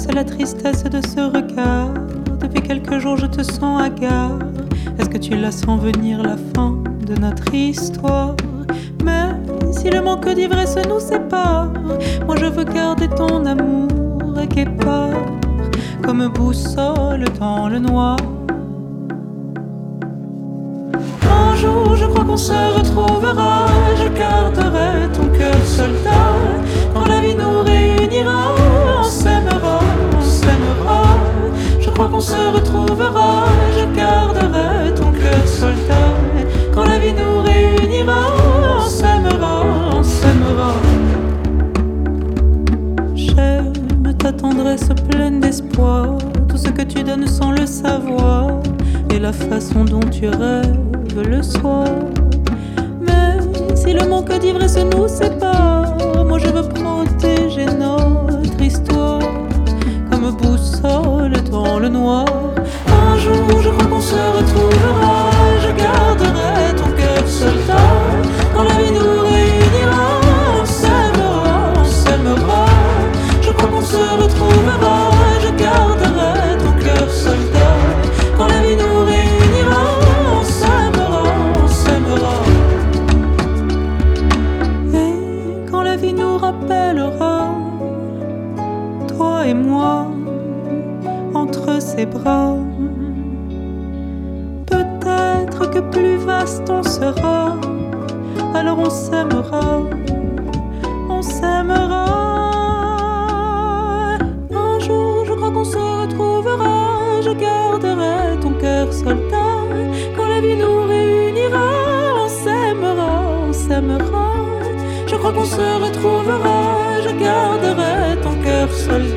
c'est la tristesse de ce regard. Depuis quelques jours je te sens hagard. Est-ce que tu la sens venir la fin de notre histoire? Mais si le manque d'ivresse nous sépare, moi je veux garder ton amour quelque part, comme boussole dans le noir. Un jour je crois qu'on se retrouvera, je garderai ton cœur soldat. Quand la vie nous réunira, on s'aimera, on s'aimera. Je crois qu'on se retrouvera, je garderai ton cœur soldat. Quand la vie nous réunira, on s'aimera, on s'aimera. J'aime ta tendresse pleine d'espoir, tout ce que tu donnes sans le savoir, et la façon dont tu rêves le soir. Mais si le manque d'ivresse nous sépare, moi je veux protéger notre histoire, comme boussole dans le noir. Un jour je crois qu'on se retrouvera, je garderai ton cœur soldat. Quand la vie nous réunira, on s'aimera, on s'aimera. Je crois qu'on se retrouvera, je garderai ton cœur soldat. Quand la vie nous réunira, on s'aimera, on s'aimera. Et quand la vie nous rappellera, toi et moi, entre ses bras, peut-être que plus vaste on sera, alors on s'aimera, on s'aimera. Un jour je crois qu'on se retrouvera, je garderai ton cœur soldat. Quand la vie nous réunira, on s'aimera, on s'aimera. Je crois qu'on se retrouvera, je garderai ton cœur soldat.